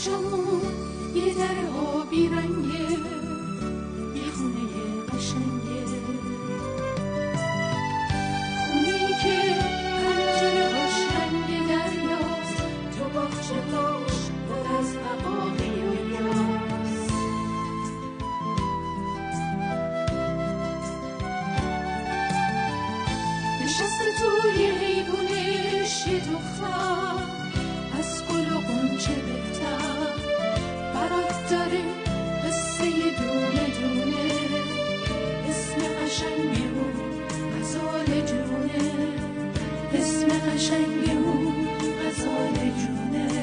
کوچمون یه در آبی رنگه، یه خونه قشنگه، خونه‌ای که پنجره هاش رنگ دریاست، تو باغچه هاش پر از عقاقی و یاس. نشسته توی حیوونش یه دختر، از گل و غنچه بهتر برات داره قصه دونه دونه، اسم قشنگ اون غزال جونه، اسم قشنگ اون غزال جونه.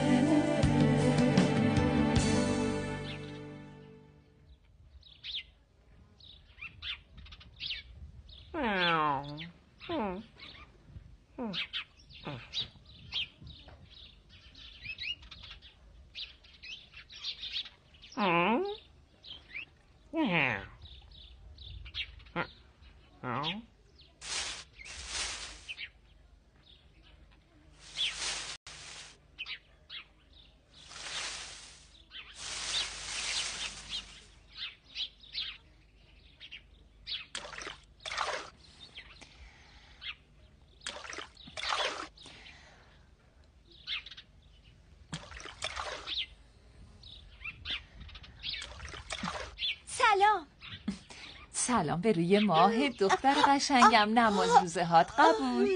سلام به روی ماه دختر قشنگم. نماز روزه هات قبول.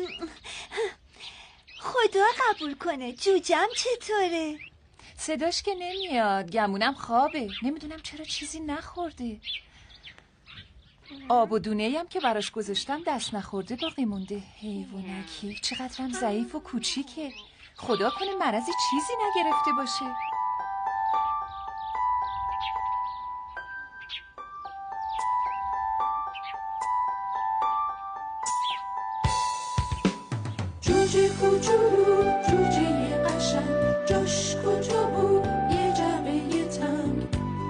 خدا قبول کنه. جوجم چطوره؟ صداش که نمیاد، گمونم خوابه. نمیدونم چرا چیزی نخورده. آب و دونه‌ای هم که براش گذاشتم دست نخورده باقی مونده. حیوانکی چقدرم ضعیف و کوچیکه. خدا کنه مرضی چیزی نگرفته باشه. جوجه کوچولو جوجه قشنگ، جاش کجا بود یه جعبه تنگ.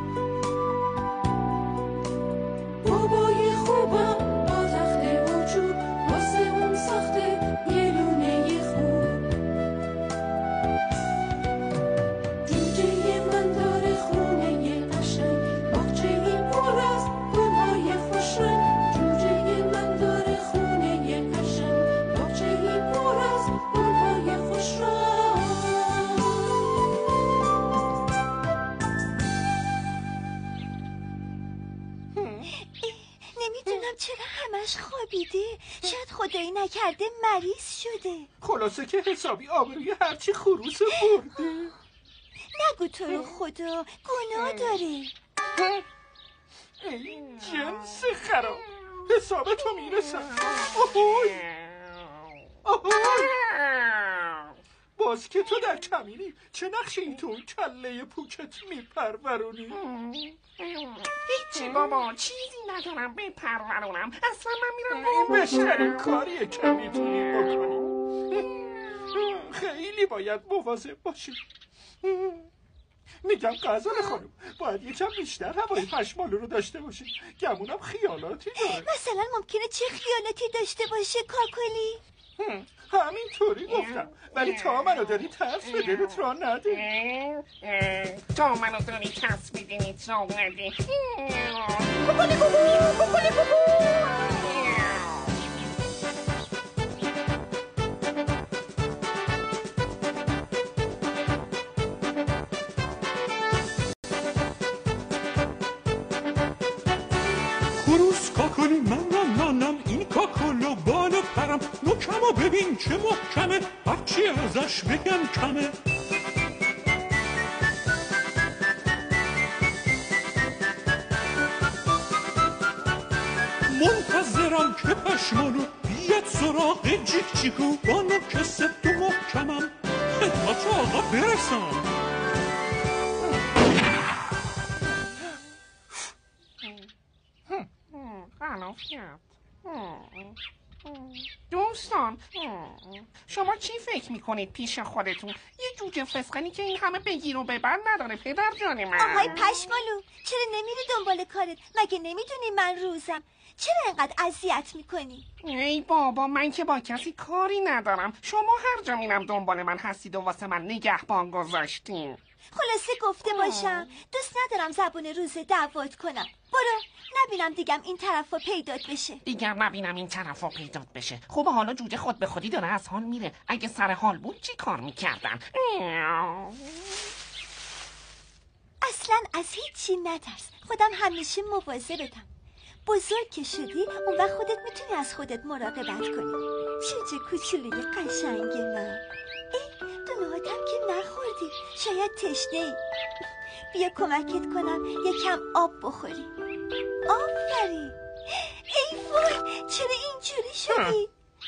بابای خوبم با تخت و چوب واسه اون ساخته یه لونه خوب. جوجه من داره خونه قشنگ، باغچه‌ای پر از گل‌های خوشرنگ. جوجه من داره خونه قشنگ، باغچه‌ای پر از گل‌های خوشرنگ. نمیدونم چرا همش خوابیده. شاید خدایی نکرده مریض شده. خلاصه که حسابی آبروی هرچی خروس برده. نگو تو رو خدا، گناه داره. ای جنس خراب، حساب تو میرسم. اوهوی اوهوی، باز که تو در کمینی، چه نقشی این تو اون کله پوکت میپرورونی؟ هیچی بابا، چیزی ندارم بپرورونم. اصلا من میرم. این بهترین کاریه که میتونی بکنی. خیلی باید مواظب باشی. میگم غزال خانم، باید یکم بیشتر هوای پشمالو رو داشته باشی. گمونم خیالاتی داره. مثلا ممکنه چه خیالاتی داشته باشه کاکلی؟ همینطوری گفتم، ولی تا منو داری ترس به دلت را نده. تا منو داری ترس به دلت را نده. کوکولی کوکو، کوکولی کوکو. خروس کاکلی منم این کاکلو بالو پرم. نوکمو ببین چه محکمه، هرچی ازش بگم کمه. منتظرم که پشمالو بیاد سراغ جیک جیکو. با نوک سفت و محکمم خدمت آقا برسم. خلافیت دوستان، شما چی فکر میکنید پیش خودتون؟ یه جوجه فسقنی که این همه بگیر و ببر نداره پدر جان من. آقای پشمالو، چرا نمیری دنبال کارت؟ مگه نمیدونی من روزم؟ چرا اینقدر اذیت میکنی؟ ای بابا، من که با کسی کاری ندارم. شما هر جا میرم دنبال من هستید و واسه من نگهبان گذاشتین. خلاصه گفته باشم دوست ندارم زبون روزه دعوت کنم. برو نبینم دیگم این طرفا پیدات بشه. دیگر نبینم این طرفا پیدات بشه. خب حالا جوجه خود به خودی داره از حال میره. اگه سر حال بود چی کار میکردن؟ اصلا از هیچی نترس. خودم همیشه مواظبتم. بزرگ که شدی اون وقت خودت میتونی از خودت مراقبت کنی. جوجه کوچولوی قشنگ من. دونهاتم که نخوردی، شاید تشنه‌ای. بیا کمکت کنم یکم آب بخوری. آفرین. ای وای چرا اینجوری شدی؟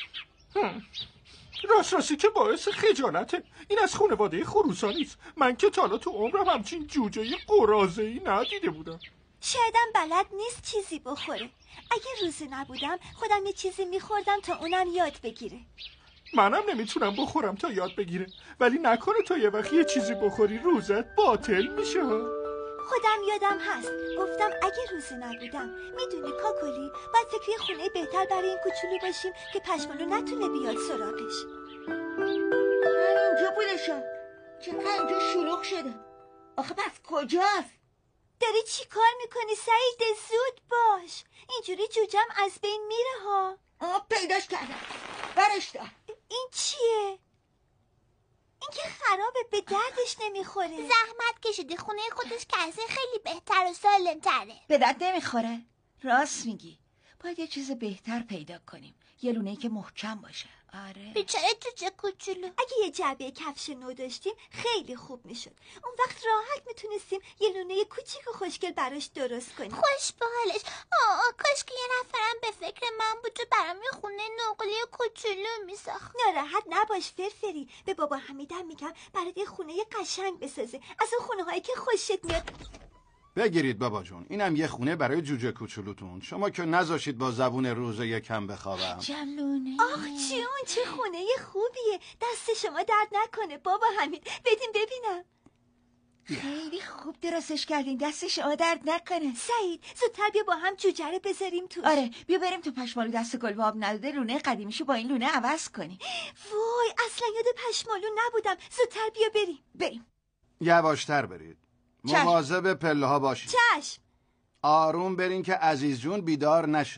راستی که باعث خجالته. این از خانواده خروسانیست. من که تا تو عمرم همچین جوجه قرازه‌ای ندیده بودم. شایدم بلد نیست چیزی بخوره. اگه روزه نبودم خودم یه چیزی میخوردم تا اونم یاد بگیره. منم نمیتونم بخورم تا یاد بگیره، ولی نکنه تا یه وقت یه چیزی بخوری روزت باطل میشه. خودم یادم هست گفتم اگه روزه نبودم میدونی کاکلی باید فکر یه خونه بهتر برای این کوچولو باشیم که پشمالو نتونه بیاد سراغش. من اونجا بودشم. چقدر اینجا شلوغ شده. آخه پس کجاست؟ داری چی کار میکنی سعید؟ زود باش، اینجوری جوجم از بین میره ها. پیداش کردم. برش دار. این چیه؟ این که خرابه، به دردش نمیخوره. زحمت کشیده، خونه خودش کسی خیلی بهتر و سالم تره. به درد نمیخوره. راست میگی. باید یه چیز بهتر پیدا کنیم. یه لونه‌ای که محکم باشه. آره. بیچاره جوجه کوچولو. اگه یه جعبه کفش نو داشتیم خیلی خوب میشد. اون وقت راحت میتونستیم یه لونه کوچیک و خوشگل براش درست کنیم. خوش به حالش. کاش که یه نفرم به فکر من بود و برام یه خونه نقلی کوچولو میساخت. ناراحت نباش فرفری. به بابا حمیدم میگم برات یه خونه قشنگ بسازه، از اون خونه هایی که خوشت میاد. بگیرید بابا جون، اینم یه خونه برای جوجه کوچولوتون. شما که نذاشید با زبون روزه یکم بخوابم. جملونه. آخ جون چه خونه خوبیه. دست شما درد نکنه بابا حمید. بدین ببینم. خیلی خوب درستش کردین. دست شما درد نکنه. سعید زودتر بیا با هم جوجه رو بذاریم توش. آره بیا بریم تو پشمالو دست گل آب نداده لونه قدیمیشو با این لونه عوض کنیم. وای اصلا یاد پشمالو نبودم. زودتر بیا بریم. یواشتر برید. مواظب پله ها باشید. چشم. آروم برین که عزیز جون بیدار نشه.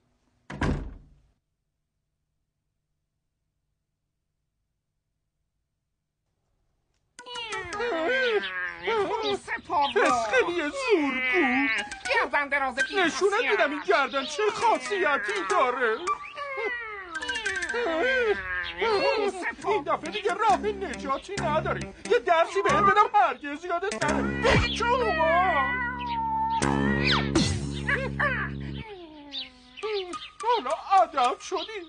فسخلی زورگو. گردن دراز نشونت میدم این گردن چه خاصیتی داره. این دفعه دیگه راه نجاتی نداریم. یه درسی بهم بدم هرگز یادت نره. بگی چون حالا عدب شدیم.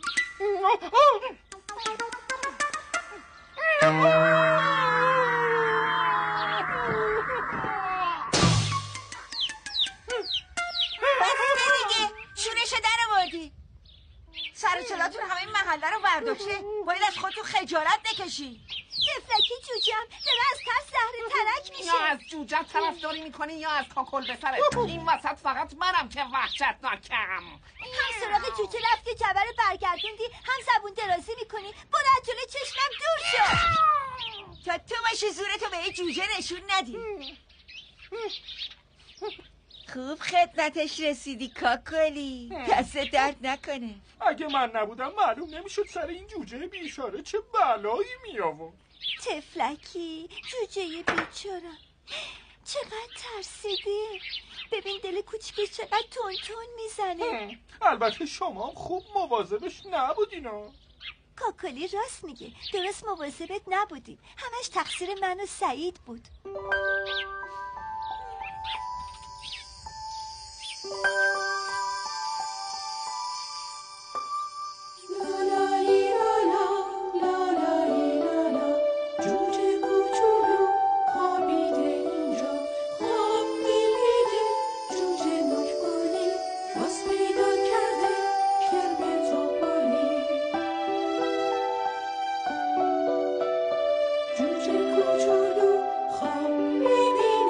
شونشو در آوردی. سر چلاتون همه محله رو برداشته. باید از خودتون خجالت نکشی. تفلکی جوجم داره از ترس زهره ترک میشه. یا از جوجه طرفداری میکنی یا از کاکل به سرت. این وسط فقط منم که وحشتناکم. هم سراغ جوجه رفتی جبه رو برگردوندی، هم زبون درازی میکنی. برو از جلوی چشمم دور شو. تا تو باشی زورتو به یه جوجه نشون ندی. خوب خدمتش رسیدی کاکلی. دست درد نکنه. اگه من نبودم معلوم نمیشد سر این جوجه بیچاره چه بلایی می آورد. تفلکی جوجه بیچاره چقدر ترسیدی. ببین دل کوچیکش چقدر تون میزنه. البته شما خوب مواظبش نبودینا. کاکلی راست میگه، درست مواظبت نبودیم. همش تقصیر من و سعید بود. جوجه کوچولو خوابیده اینجا، خواب میبینه جوجه نکبالی، باز پیدا کرده کرم زبالی. جوجه کوچولو خواب میبینه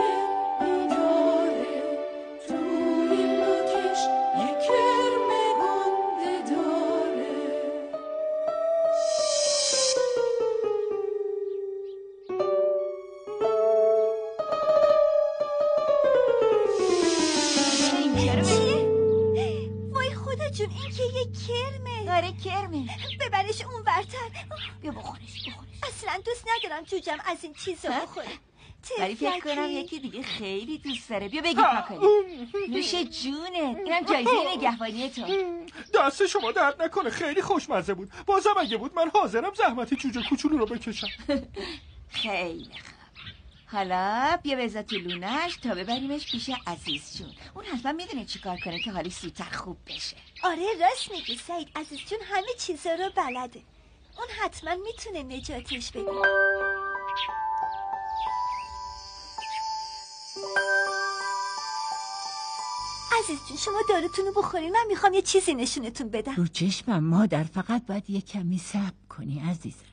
جون این که یه کرمه. آره کرمه. ببرش اون ورتر. بیا بخورش. اصلا دوست ندارم جوجم از این چیزا بخوره. ولی فکر کنم یکی دیگه خیلی دوست داره. بیا بگی پاکاری. نوش جونه. اینم جایزه نگهبانی تو. دست شما درد نکنه، خیلی خوشمزه بود. بازم اگه بود من حاضرم زحمت جوجه کوچولو رو بکشم. خیلی خوب. حالا بیا بذار تو لونش تا ببریمش پیش عزیز جون. اون حتما میدونه چی کار کنه که حالش زودتر خوب بشه. آره راست میگی سعید، عزیز جون همه چیزا رو بلده. اون حتما میتونه نجاتش بده. عزیز جون شما داروتون رو بخورین، من میخوام یه چیزی نشونتون بدم. رو چشمم مادر، فقط باید یه کمی صبر کنی عزیزم.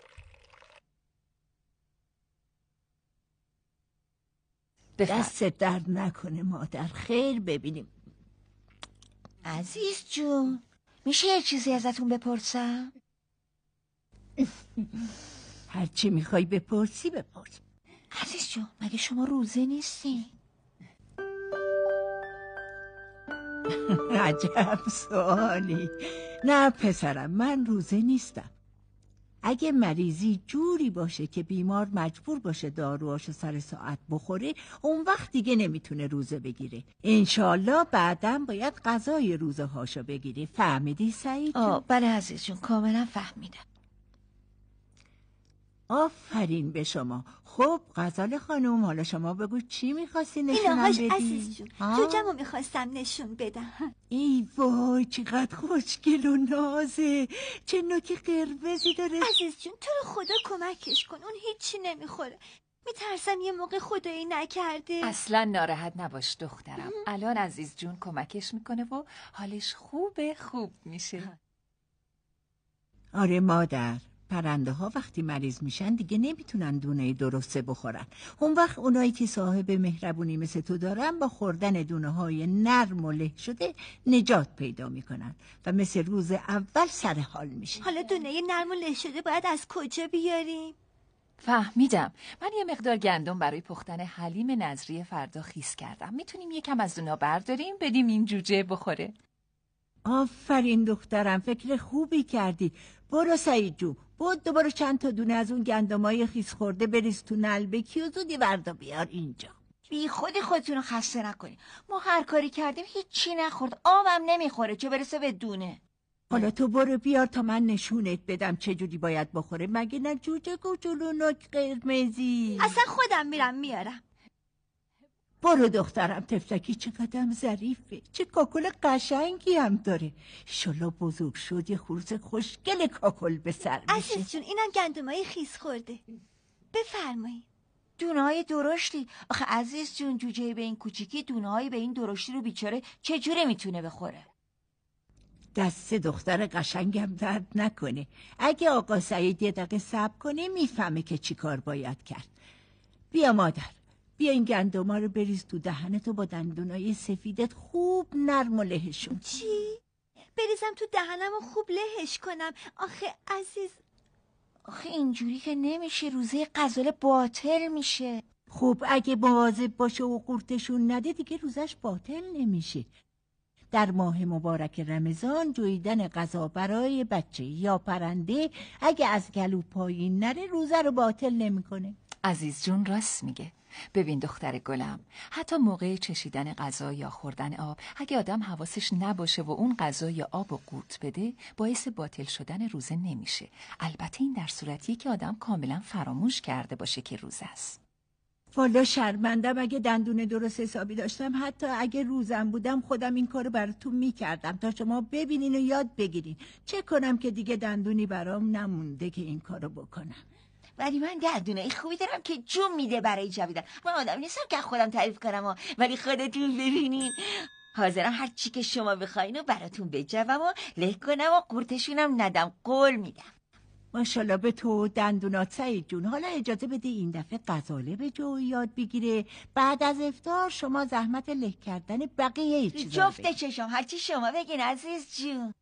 دست درد نکنه مادر، خیر ببینیم. عزیز جون میشه یه چیزی ازتون بپرسم؟ هرچی میخوای بپرسی بپرس. عزیز جون مگه شما روزه نیستی؟ عجب سوالی. نه پسرم، من روزه نیستم. اگه مریضی جوری باشه که بیمار مجبور باشه داروهاشو سر ساعت بخوره، اون وقت دیگه نمیتونه روزه بگیره. انشالله بعداً باید غذای روزه هاشو بگیره. فهمیدی سعید؟ بله عزیز جون کاملا فهمیدم. آفرین به شما. خب غزال خانم، حالا شما بگو چی میخواستی نشونم ایناهاش بدی؟ عزیز جون جوجمو میخواستم نشون بدم. ای وای چقدر خوشگل و نازه، چه نوک قرمزی داره. عزیز جون تو رو خدا کمکش کن، اون هیچی نمیخوره. میترسم یه موقع خدایی نکرده. اصلا ناراحت نباش دخترم، الان عزیز جون کمکش میکنه و حالش خوب میشه. آره مادر، پرنده ها وقتی مریض میشن دیگه نمیتونن دونه درسته بخورن. اون وقت اونایی که صاحب مهربونی مثل تو دارن با خوردن دونه های نرم و له شده نجات پیدا میکنن و مثل روز اول سر حال میشه. حالا دونه نرم و له شده باید از کجا بیاریم؟ فهمیدم. من یه مقدار گندم برای پختن حلیم نظری فردا خیس کردم. میتونیم یکم از اونا برداریم بدیم این جوجه بخوره. آفرین دخترم، فکر خوبی کردی. برو سعید جون، دوباره چند تا دونه از اون گندمای خیس خورده بریز تو نلبکی و زودی بردا بیار اینجا. بی خودتون رو خسته نکنی. ما هر کاری کردیم هیچی نخورد. آبم نمیخوره چه برسه به دونه. حالا تو برو بیار تا من نشونت بدم چه جوری باید بخوره. مگه نه جوجه کوچولو نوک قرمزی؟ اصلا خودم میرم میارم. برو دخترم، تفلکی چقدر ظریفه، چه کاکل قشنگی هم داره. ایشالا بزرگ شد یه خروس خوشگل کاکل به سر میشه. عزیز جون اینم گندمای خیس خورده، بفرمایید. دونه‌های درشتی. آخه عزیز جون جوجه به این کوچیکی دونه‌های به این درشتی رو بیچاره چجوره میتونه بخوره؟ دست دختر قشنگم درد نکنه. اگه آقا سعید یه دقیقه صبر کنه میفهمه که چی کار باید کرد. بیا مادر، بیا این گندما رو بریز تو دهنتو با دندونای سفیدت خوب نرم و لهشون. چی؟ بریزم تو دهنم و خوب لهش کنم؟ آخه عزیز، آخه اینجوری که نمیشه، روزه غزال باطل میشه. خب اگه مواظب باشه و قورتشون نده دیگه روزش باطل نمیشه. در ماه مبارک رمضان جویدن غذا برای بچه یا پرنده اگه از گلو پایین نره روزه رو باطل نمیکنه. عزیز جون راست میگه. ببین دختر گلم، حتی موقع چشیدن غذا یا خوردن آب اگه آدم حواسش نباشه و اون غذا یا آب رو قورت بده باعث باطل شدن روزه نمیشه. البته این در صورتیه که آدم کاملا فراموش کرده باشه که روزه است. والا شرمندم، اگه دندون درست حسابی داشتم حتی اگه روزم بودم خودم این کارو براتون میکردم تا شما ببینین و یاد بگیرین. چه کنم که دیگه دندونی برام نمونده که این کارو بکنم. ولی من دندونای خوبی دارم که جون میده برای جویدن. من آدم نیستم که خودم تعریف کنم ولی خودتون ببینین. حاضرم هر چی که شما بخواین و براتون بجوم و له کنم و قورتشونم ندم. قول میدم. ماشاءالله به تو دندونات سعید جون. حالا اجازه بده این دفعه غزاله به جو یاد بگیره. بعد از افطار شما زحمت له کردن بقیه چیزا جفت چشم هرچی شما بگین عزیز جون.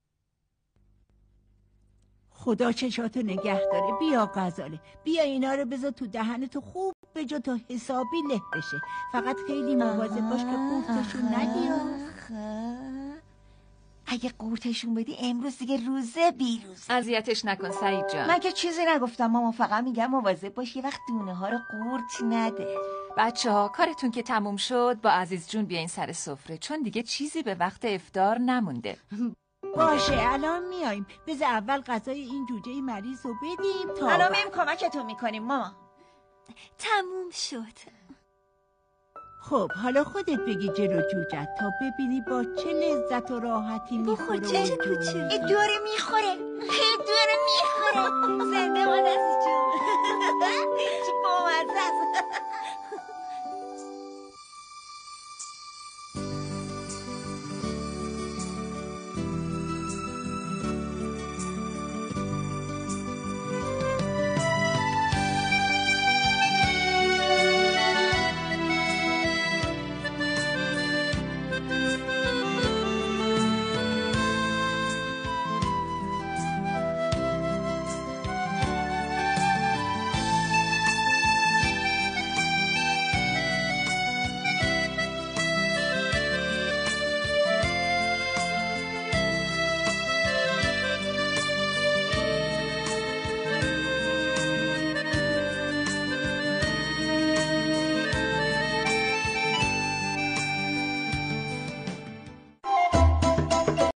خدا چشاتو نگه داره. بیا غزاله، بیا اینا رو بذار تو دهنتو خوب به جو تا حسابی له بشه. فقط خیلی مواظب باش که قورتشون ندی. اگه قورتشون بدی امروز دیگه روزه بیروز. اذیتش نکن سعید جان. من که چیزی نگفتم ماما، فقط میگم مواظب باش یه وقت دونه ها رو قورت نده. بچه‌ها کارتون که تموم شد با عزیز جون بیاین سر سفره، چون دیگه چیزی به وقت افطار نمونده. باشه الان میایم. بذار اول غذای این جوجه مریض رو بدیم تا الان میایم کمکتون میکنیم ماما. تموم شد. خب حالا خودت بگی جلو جوجت تا ببینی با چه لذت و راحتی میخوره. بخور جوجه کوچولو. داره میخوره. زنده باد عزیز